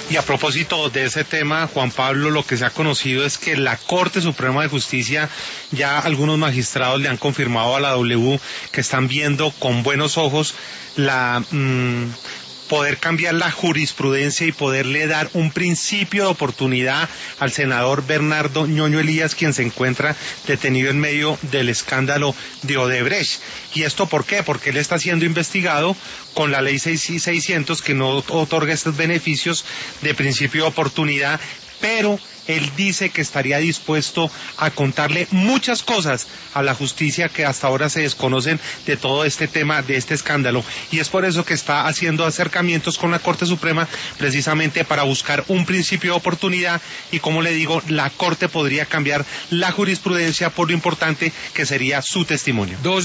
Y a propósito de ese tema, Juan Pablo, lo que se ha conocido es que la Corte Suprema de Justicia, ya algunos magistrados le han confirmado a la W que están viendo con buenos ojos la poder cambiar la jurisprudencia y poderle dar un principio de oportunidad al senador Bernardo Ñoño Elías, quien se encuentra detenido en medio del escándalo de Odebrecht. ¿Y esto por qué? Porque él está siendo investigado con la ley 600 que no otorga estos beneficios de principio de oportunidad, pero él dice que estaría dispuesto a contarle muchas cosas a la justicia que hasta ahora se desconocen de todo este tema, de este escándalo, y es por eso que está haciendo acercamientos con la Corte Suprema, precisamente para buscar un principio de oportunidad, y como le digo, la Corte podría cambiar la jurisprudencia por lo importante que sería su testimonio.